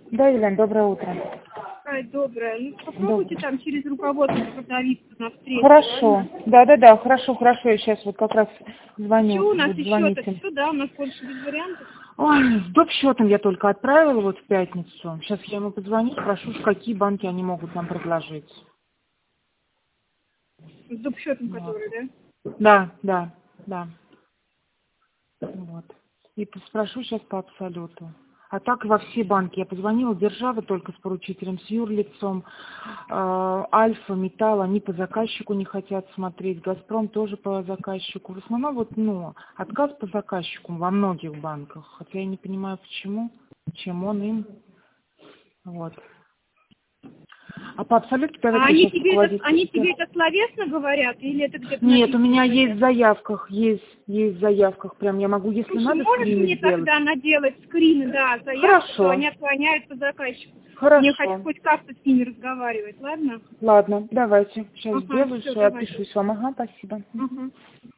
Да, Елена, доброе утро. Доброе. Ну, попробуйте там через руководство продавиться на встречу. Хорошо. Да, хорошо. Я сейчас вот как раз звоню. Что у нас Вот еще-то? звоните. Все, да, у нас больше без вариантов. Ой, с доп. Счетом я только отправила вот в пятницу. Сейчас я ему позвоню, спрошу, какие банки они могут нам предложить. С дуб-счетом, Вот. который, да? Да. Вот. И спрошу сейчас по абсолюту. А так во все банки я позвонила, Держава только с поручителем, с юрлицом, Альфа, Металл, они по заказчику не хотят смотреть, Газпром тоже по заказчику. В основном вот, отказ по заказчику во многих банках, хотя я не понимаю почему, чем он им. Вот. А по абсолюту А давайте они сейчас тебе это словесно говорят или это где-то Нет, у написано? меня есть в заявках, есть в заявках, прям я могу, если Слушай, надо, можешь скрины мне сделать. тогда наделать скрины, да, заявки, что Хорошо. они отклоняют по заказчику? Мне Хорошо. хоть как-то с ними разговаривать, ладно? Ладно, давайте. Сейчас Ага, сделаю, все, все, давай. отпишусь вам. Ага, спасибо. Ага.